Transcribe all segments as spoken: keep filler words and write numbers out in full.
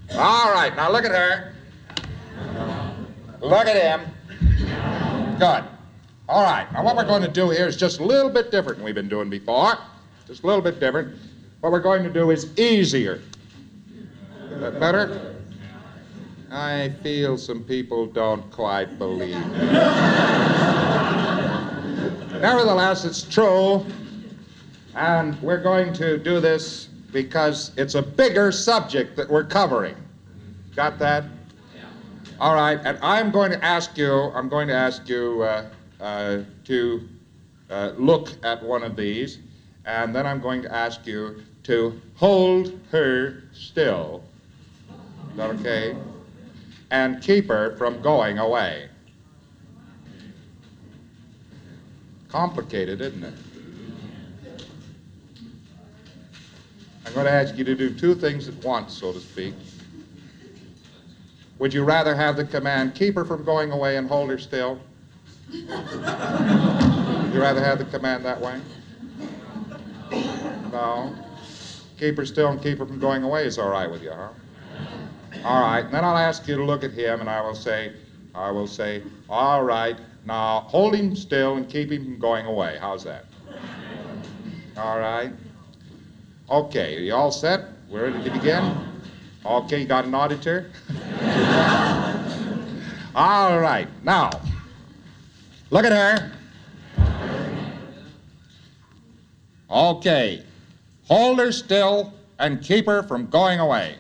All right, now look at her. Look at him. Good. All right, now what we're going to do here is just a little bit different than we've been doing before. Just a little bit different. What we're going to do is easier. Is that better? I feel some people don't quite believe me. Nevertheless, it's true. And we're going to do this because it's a bigger subject that we're covering. Got that? Yeah. All right, and I'm going to ask you, I'm going to ask you uh, uh, to uh, look at one of these, and then I'm going to ask you to hold her still. Is that okay? And keep her from going away. Complicated, isn't it? I'm going to ask you to do two things at once, so to speak. Would you rather have the command, keep her from going away and hold her still? Would you rather have the command that way? No. Keep her still and keep her from going away is all right with you, huh? All right, and then I'll ask you to look at him, and I will say, I will say, all right, now hold him still and keep him from going away. How's that? All right. Okay, are you all set? We're ready to begin? Okay, you got an auditor? All right, now, look at her. Okay, hold her still and keep her from going away.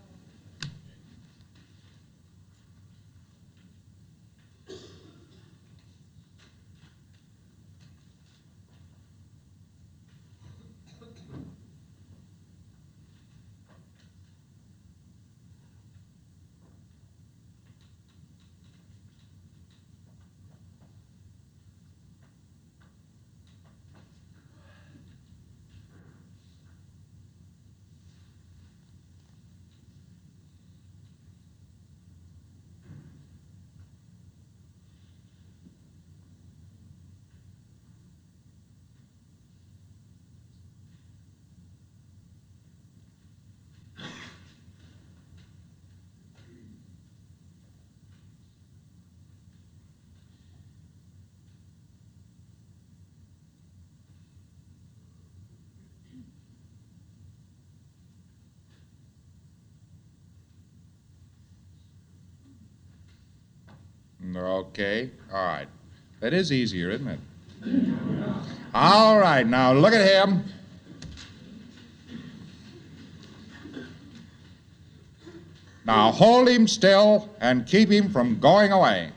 Okay, all right. That is easier, isn't it? All right, now look at him. Now hold him still and keep him from going away.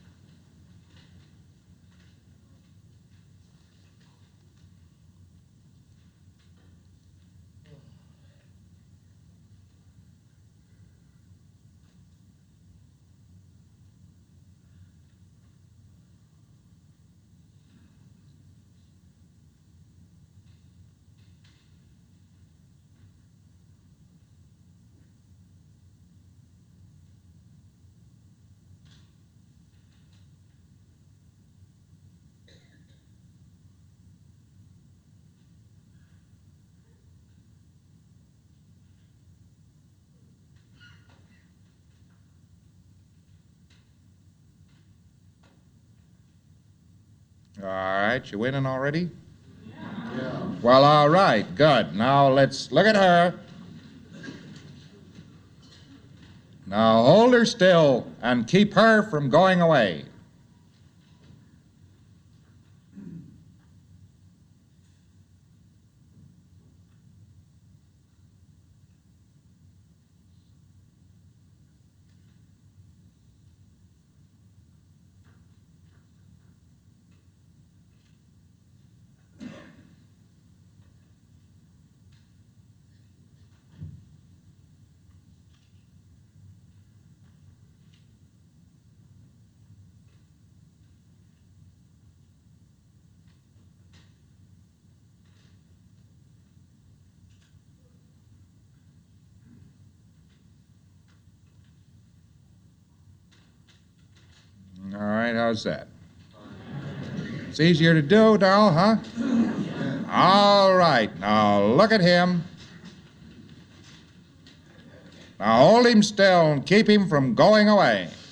All right, you winning already? Yeah. Well, all right, good. Now let's look at her. Now hold her still and keep her from going away. All right, how's that? It's easier to do now, huh? All right, now look at him. Now hold him still and keep him from going away.